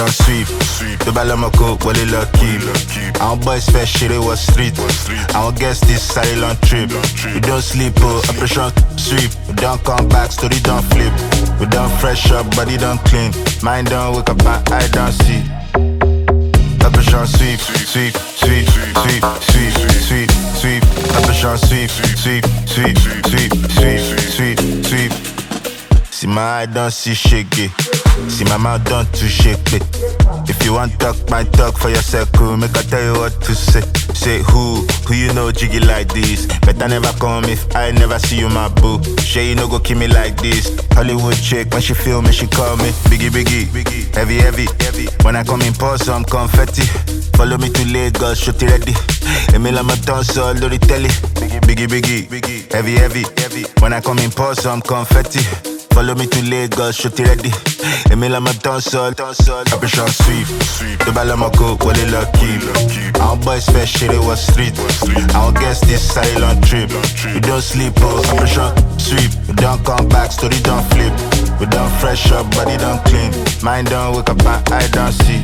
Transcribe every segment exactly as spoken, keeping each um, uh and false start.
Operation sweep. The Balamako, well, they lucky. Our boys first shit, it was street. Our guest is silent trip. We don't sleep, oh, Operation sweep. We don't come back, story don't flip. We don't fresh up, body don't clean. Mind don't wake up, my eye don't see. Operation sweep, sweep, sweep, sweep, sweep, sweep, sweep. Operation sweep, sweep, sweep, sweep, sweep, sweep, sweep. See my eye don't see shaky. See my mouth don't too shake it. If you want talk, my talk for your circle. Make I tell you what to say. Say who, who you know jiggy like this. Better never come if I never see you, my boo. Shay, you no go kill me like this. Hollywood chick, when she feel me, she call me Biggie, Biggie, Biggie. Heavy, heavy, heavy. When I come in, pour some confetti. Follow me to Lagos, shoot it ready. Emile, I'm a dance all the telly. Biggie, Biggie, Biggie. Heavy, heavy, heavy. When I come in, pour some confetti. Follow me to Lagos, shoot it ready. Emile, I'm a dance all, dance all. Operation sweep. The Balamako, well, they lucky. Our boys first shit, it was street. Our guest is silent trip. We don't sleep, oh, Operation sweep. We don't come back, story don't flip. We don't fresh up, body don't clean. Mind don't wake up, my eye don't see.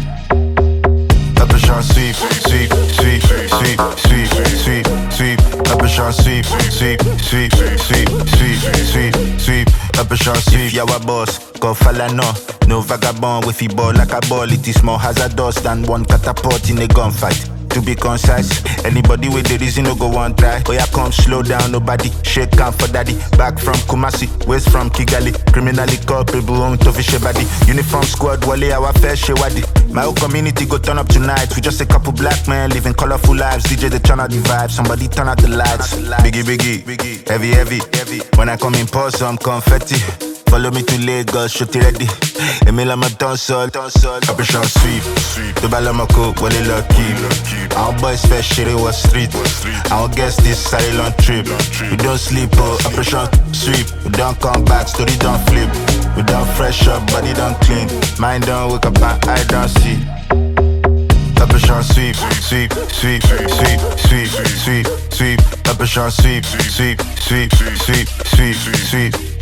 Operation sweep, sweep, sweep, sweep, sweep, sweep, sweep. Operation sweep, sweep, sweep, sweep, sweep, sweep, sweep. Operation sweep, yeah, our boss. Go follow no, no vagabond with the ball like a ball. It is more hazardous than one catapult in a gunfight. To be concise, anybody with the reason no go one try. Oh yeah, come slow down, nobody shake down for daddy. Back from Kumasi, west from Kigali. Criminally culpable, on to fish body. Uniform squad, wale our fair shewadi. My whole community go turn up tonight. We just a couple black men living colorful lives. D J they turn out the vibe, somebody turn out the lights. Biggie, biggie, biggie, heavy, heavy, heavy. When I come in, pour some confetti. Follow me to Lagos, shoot it ready. Emile, I'm a dance all, dance all. Operation sweep. The Balamako, well, they lucky. Our boys first shit, it was street. Our guest is silent trip. We don't sleep, oh, Operation sweep. We don't come back, story don't flip. We don't fresh up, body don't clean. Mind don't wake up, my eye don't see. Operation sweep, sweep, sweep, sweep, sweep, sweep, sweep. Operation sweep, sweep, sweep, sweep, sweep, sweep.